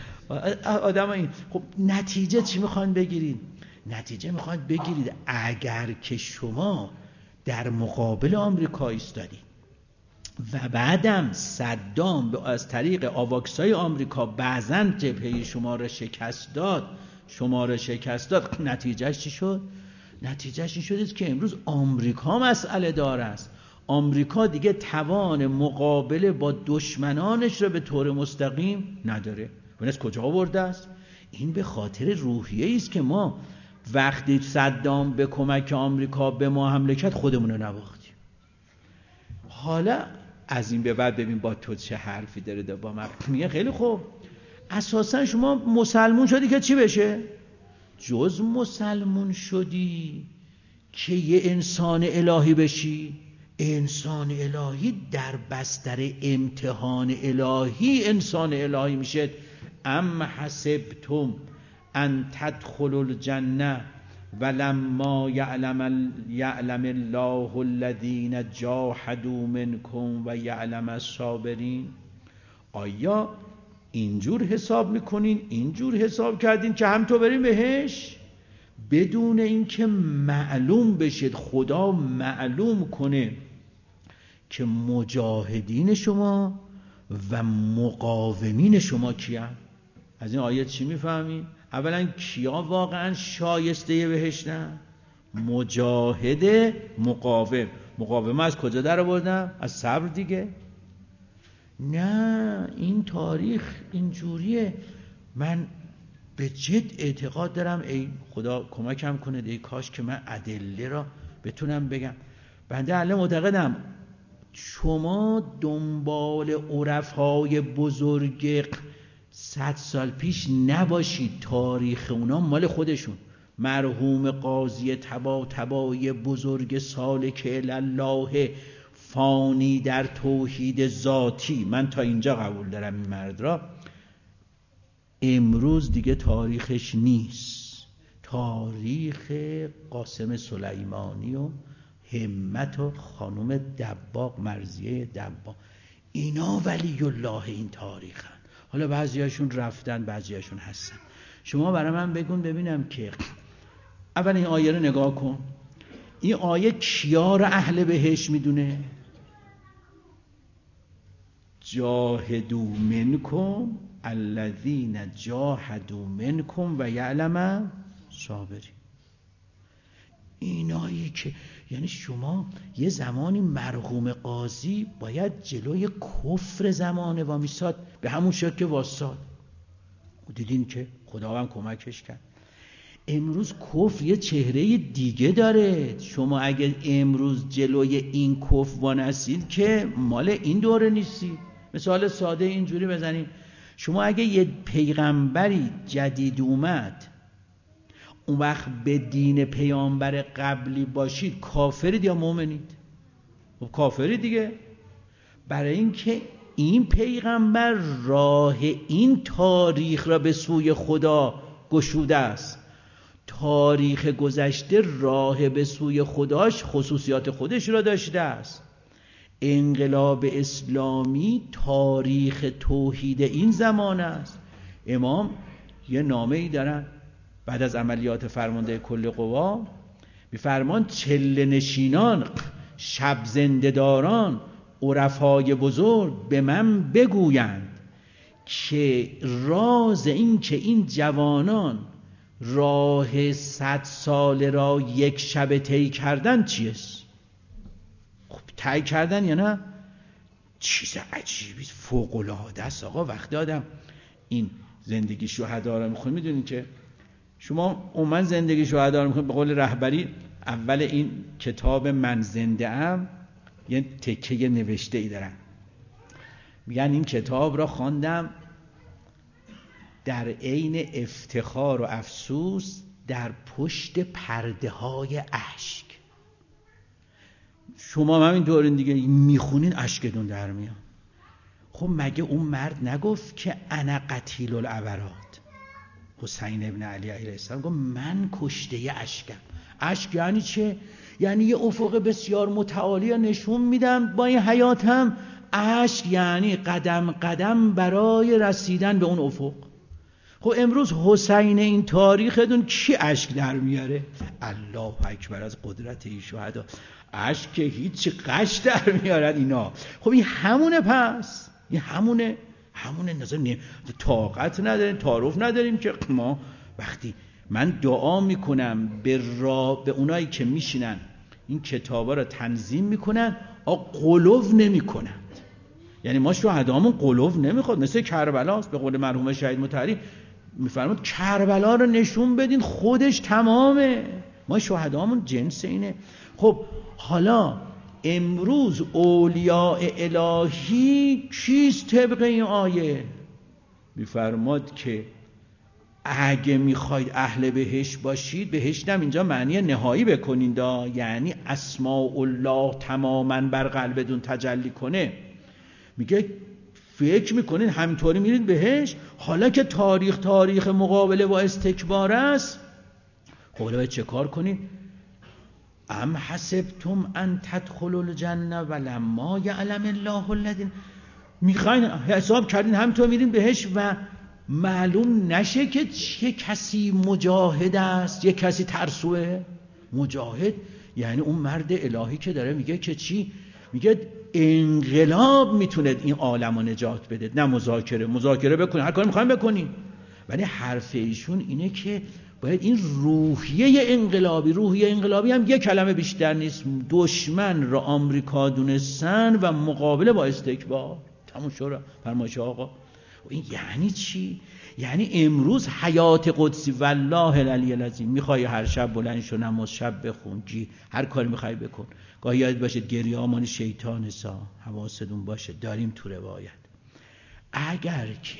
S1: آدم این. خب نتیجه چی میخوان بگیرید؟ نتیجه میخوان بگیرید اگر که شما در مقابل آمریکا ایستادید و بعدم صدام از طریق آواکسای آمریکا بعضاً جبهه شما را شکست داد شما را شکست داد نتیجهش چی شد؟ نتیجهش این شده که امروز آمریکا مسئله دار است. آمریکا دیگه توان مقابله با دشمنانش را به طور مستقیم نداره. اون از کجا آورده است؟ این به خاطر روحیه‌ای است که ما وقتی صدام به کمک آمریکا به ما حمله کرد خودمون رو نواختیم. حالا از این به بعد ببین با تو چه حرفی داره ده با من میگه خیلی خوب اساسا شما مسلمون شدی که چی بشه؟ جز مسلمون شدی که یه انسان الهی بشی. انسان الهی در بستر امتحان الهی انسان الهی میشه. ام حسبتم ان تدخلوا الجنه ولما یعلم یعلم الله الذین جاهدوا منکم و یعلم الصابرین. آیا اینجور حساب میکنین اینجور حساب کردین که هم تو بریم بهش بدون اینکه معلوم بشید خدا معلوم کنه که مجاهدین شما و مقاومین شما کیان؟ از این آیه چی میفهمین؟ اولا کیا واقعا شایسته بهشتن؟ مجاهد مقاوم. مقاومه از کجا در آوردن؟ از صبر دیگه. نه این تاریخ اینجوریه. من به جد اعتقاد دارم ای خدا کمکم کنه ای کاش که من ادله را بتونم بگم. بنده الان معتقدم شما دنبال عرفای بزرگ صد سال پیش نباشید. تاریخ اونا مال خودشون. مرحوم قاضی طبا طبای بزرگ سالک الله فانی در توحید ذاتی، من تا اینجا قبول دارم این مرد را، امروز دیگه تاریخش نیست. تاریخ قاسم سلیمانی و همت و خانم دباغ مرضیه دباغ اینا ولی الله این تاریخن. حالا بعضیاشون رفتن بعضیاشون هستن. شما برای من بگون ببینم که اول این آیه رو نگاه کن. این آیه کیا رو اهل بهش میدونه؟ جاهدوا منکم الذین جاهدوا منکم و یعلم صابرین. اینایی که یعنی شما یه زمانی مرحوم قاضی باید جلوی کفر زمانه وامیستاد به همون شکل که واسطاد. دیدین که خداوند کمکش کرد. امروز کفر یه چهره دیگه داره. شما اگه امروز جلوی این کفر وانستید که مال این دوره نیستی. مثال ساده اینجوری بزنیم، شما اگه یه پیغمبری جدید اومد اون وقت به دین پیامبر قبلی باشید کافرید یا مؤمنید؟ خب کافرید دیگه. برای اینکه این پیغمبر راه این تاریخ را به سوی خدا گشوده است. تاریخ گذشته راه به سوی خداش خصوصیات خودش را داشته است. انقلاب اسلامی تاریخ توحید این زمان است. امام یه نامه‌ای دارن بعد از عملیات فرمانده کل قوا، می‌فرمان چله نشینان، شب زنده‌داران، عرفای بزرگ به من بگویند که راز این که این جوانان راه صد سال را یک شب طی کردن چیست؟ خب طی کردن یا نه؟ چیز عجیبی فوق‌العاده است آقا. وقتی آدم این زندگی شهدا رو میخونه، میدونین که شما عموما زندگی شهدا رو میخونه به قول رهبری اول این کتاب من زنده ام یه تکه نوشته ای دارن، میگن این کتاب را خواندم در عین افتخار و افسوس در پشت پرده های اشک. شما هم اینطورین دیگه میخونین اشکتون در میاد. خب مگه اون مرد نگفت که انا قتیل العبرات؟ حسین ابن علی علیه السلام گفت من کشته اشکم. اشک یعنی چه؟ یعنی یه افق بسیار متعالی نشون میدم با این حیاتم. اشک یعنی قدم قدم برای رسیدن به اون افق. خب امروز حسین این تاریختون کی اشک در میاره؟ الله اکبر از قدرت این شهدا. اشک که هیچ قش در میارن اینا. خب این همونه، پس این همونه همونه نظر نیم. طاقت نداریم، تعارف نداریم که ما وقتی من دعا میکنم به را به اونایی که میشینن این کتابا رو تنظیم میکنن، آ قلوف نمیکنن. یعنی ما شهدامون قلوف نمیخواد، مثل کربلاست. به قول مرحوم شهید مطهری میفرماد کربلا رو نشون بدین، خودش تمامه. ما شهدامون جنس اینه. خب حالا امروز اولیاء الهی کیست طبق این آیه؟ میفرماد که اگه میخواید اهل بهشت باشید، بهشت هم اینجا معنی نهایی بکنین دا، یعنی اسماء الله تماما بر قلبتون تجلی کنه. میگه فکر میکنین همینطوری میرید بهشت؟ حالا که تاریخ تاریخ مقابله با استکبار است، خب باید چه کار کنین؟ ام حسبتم ان تدخلوا الجنه ولما یعلم الله الذین، میخواین حساب کردین همینطور میرین بهشت و معلوم نشه که چه کسی مجاهد است، یه کسی ترسوه. مجاهد یعنی اون مرد الهی که داره میگه که چی؟ میگه انقلاب میتونه این عالم رو نجات بده، نه مذاکره. مذاکره بکنین، هر کاری میخواین بکنین، ولی حرف ایشون اینه که باید این روحیه انقلابی، روحیه انقلابی هم یه کلمه بیشتر نیست، دشمن را آمریکا دونستن و مقابله با استکبار. تموم شد فرمایش آقا. این یعنی چی؟ یعنی امروز حیات قدسی والله العلی العظیم، میخوای هر شب بلند شو نماز شب بخون، جی هر کاری میخوای بکن، گاهی یاد باشه گریه آمان شیطان سا، حواستون باشه داریم تو روایت. اگر که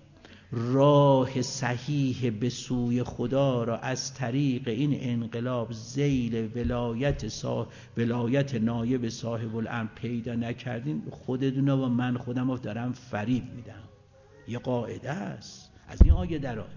S1: راه صحیح به سوی خدا را از طریق این انقلاب ذیل ولایت صاحب ولایت نایب صاحب الامر پیدا نکردین، خودتون و من خودم رو دارم فریب میدم. یه قاعده است از این آیه در آیه.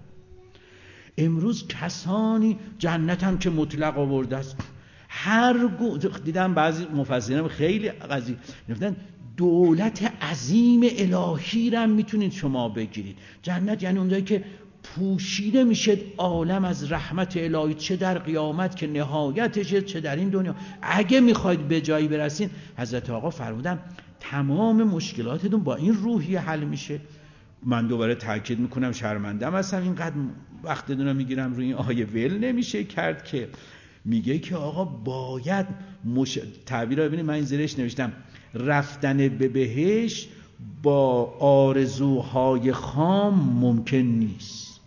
S1: امروز کسانی جنت هم که مطلق آورده است، هر گو دیدم بعضی مفسرین خیلی قضیه گفتن دولت عظیم الهی را میتونید شما بگیرید. جنت یعنی اونجایی که پوشیده میشه عالم از رحمت الهی، چه در قیامت که نهایتشه، چه در این دنیا. اگه میخواید به جایی برسین، حضرت آقا فرمودن تمام مشکلاتتون با این روحیه حل میشه. من دوباره تاکید میکنم، شرمندم هستم اینقدر وقتتون رو میگیرم روی این آیه، ول نمیشه کرد که میگه که آقا باید مش... تعبیر رو ببینید، من این زیرش نوشتم رفتن به بهشت با آرزوهای خام ممکن نیست.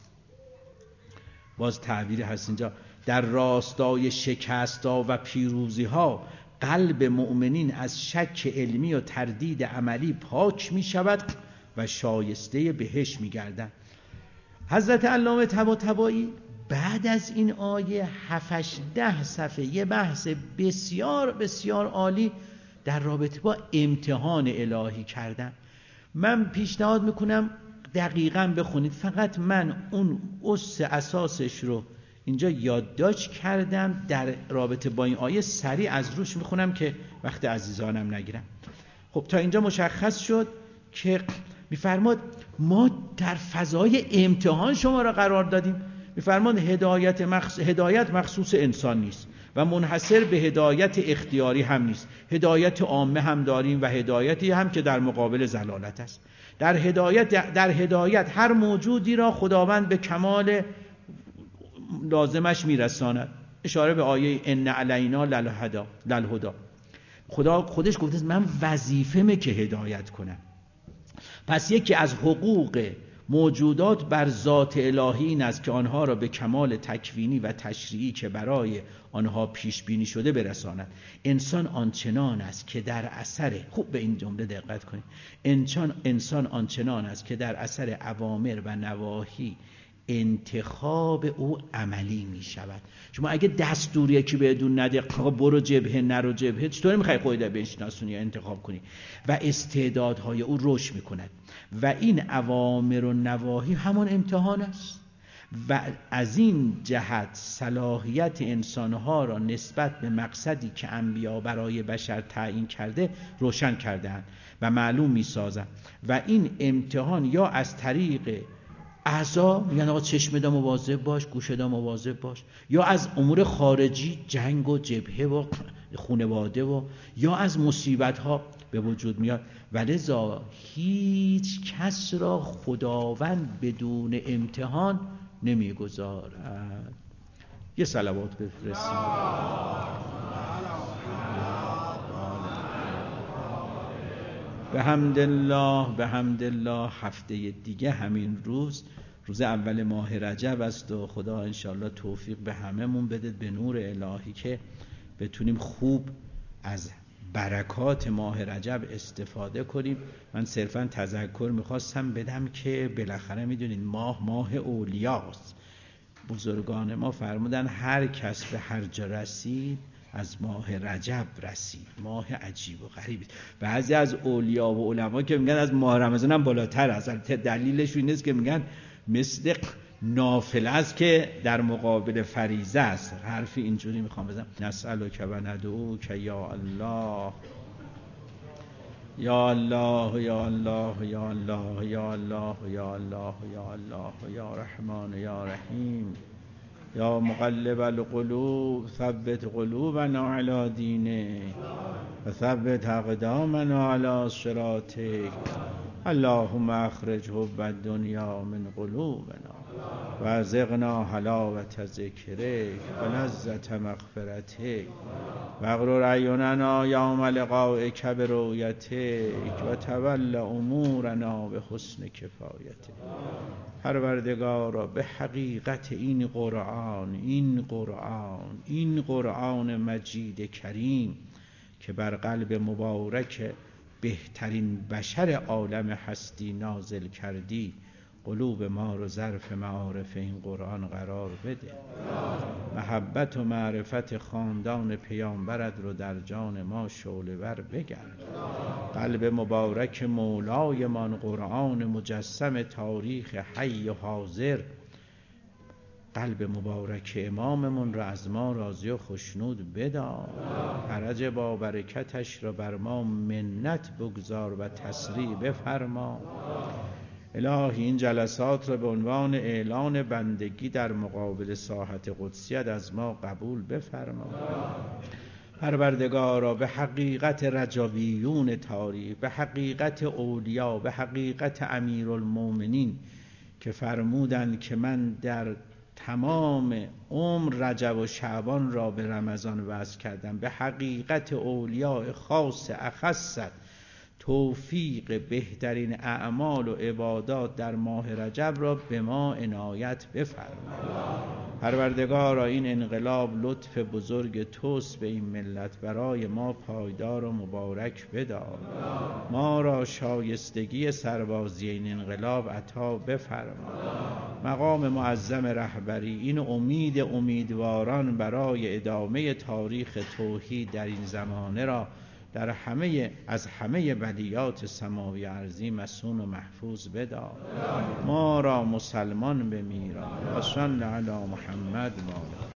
S1: باز تعبیر هست اینجا، در راستای شکست‌ها و پیروزی‌ها قلب مؤمنین از شک علمی و تردید عملی پاک می‌شود و شایسته بهشت می‌گردند. حضرت علامه طباطبایی بعد از این آیه هفتش ده صفحه یه بحث بسیار بسیار عالی در رابطه با امتحان الهی کردن. من پیشنهاد میکنم دقیقاً بخونید، فقط من اون اس اساسش رو اینجا یادداشت کردم، در رابطه با این آیه سریع از روش میخونم که وقت عزیزانم نگیرم. خب تا اینجا مشخص شد که میفرماد ما در فضای امتحان شما را قرار دادیم. میفرمان هدایت مخص... هدایت مخصوص انسان نیست و منحصر به هدایت اختیاری هم نیست. هدایت عامه هم داریم و هدایتی هم که در مقابل ضلالت است. در هدایت در هدایت هر موجودی را خداوند به کمال لازمش میرساند. اشاره به آیه ان علینا للهدا للهدا. خدا خودش گفته من وظیفه‌مه که هدایت کنم. پس یکی از حقوق موجودات بر ذات الهی این است که آنها را به کمال تکوینی و تشریعی که برای آنها پیش بینی شده برساند. انسان آنچنان است که در اثر، خوب به این جمله دقت کنید، انسان انسان آنچنان است که در اثر اوامر و نواهی انتخاب او عملی می شود. شما اگه دستور یکی بهتون نده برو جبهه نرو جبهه، چطوری میخوای خودت بشناسونی یا انتخاب کنی؟ و استعدادهای او رشد میکند و این اوامر و نواهی همون امتحان است و از این جهت صلاحیت انسانها را نسبت به مقصدی که انبیا برای بشر تعیین کرده روشن کردند و معلوم میسازند و این امتحان یا از طریق اعضا میگن آقا چشمدا مواظب باش، گوشدا مواظب باش، یا از امور خارجی جنگ و جبهه و خانواده و یا از مصیبت ها به وجود میاد. ولذا هیچ کس را خداوند بدون امتحان نمیگذارد. یه صلوات بفرستید. به حمد الله به حمد الله. هفته دیگه همین روز روز اول ماه رجب است و خدا انشالله توفیق به هممون بده به نور الهی که بتونیم خوب از برکات ماه رجب استفاده کنیم. من صرفا تذکر میخواستم بدم که بالاخره میدونید ماه ماه اولیاست. بزرگان ما فرمودن هر کس به هر جا رسید از ماه رجب رسید. ماه عجیب و غریبی. بعضی از اولیاء و علما که میگن از ماه رمضان هم بالاتر است. دلیلش این است که میگن مثل نافله است که در مقابل فریضه است. حرفی اینجوری میخوام بزنم. نسألک و ندعوک یا الله یا الله یا الله یا الله یا الله یا الله یا الله یا رحمان یا رحیم یا مقلب القلوب ثبت قلوبنا علی دینک و ثبت اقدامنا علی صراطک. اللهم اخرج حب الدنیا من قلوبنا و ارزقنا حلاوت ذکرک و لذت مغفرتک و اغرر اعیننا یوم لقائک برؤیتک و تول امورنا به حسن کفایتک. پروردگارا به حقیقت این قرآن این قرآن این قرآن مجید کریم که بر قلب مبارک بهترین بشر عالم هستی نازل کردی، قلوب ما رو ظرف معارف این قرآن قرار بده. محبت و معرفت خاندان پیامبرت رو در جان ما شعله ور بگرد. قلب مبارک مولای من قرآن مجسم تاریخ حی و حاضر، قلب مبارک اماممون را از ما راضی و خشنود بدار. فرج با برکتش را بر ما منت بگذار و تسریع بفرما. الهی این جلسات را به عنوان اعلان بندگی در مقابل ساحت قدسیت از ما قبول بفرما. پروردگارا به حقیقت رجویون تاریخ، به حقیقت اولیاء، به حقیقت امیرالمومنین که فرمودند که من در تمام عمر رجب و شعبان را به رمضان وصل کردم، به حقیقت اولیاء خاص اخصت توفیق بهترین اعمال و عبادات در ماه رجب را به ما عنایت بفرما. پروردگارا این انقلاب لطف بزرگ توست به این ملت، برای ما پایدار و مبارک بدار. ما را شایستگی سربازی این انقلاب عطا بفرما. مقام معظم رهبری، این امید امیدواران برای ادامه تاریخ توحید در این زمانه را در همه از همه بلیات سماوی ارضی مصون و محفوظ بدار. ما را مسلمان بمیران. و صلی علی محمد.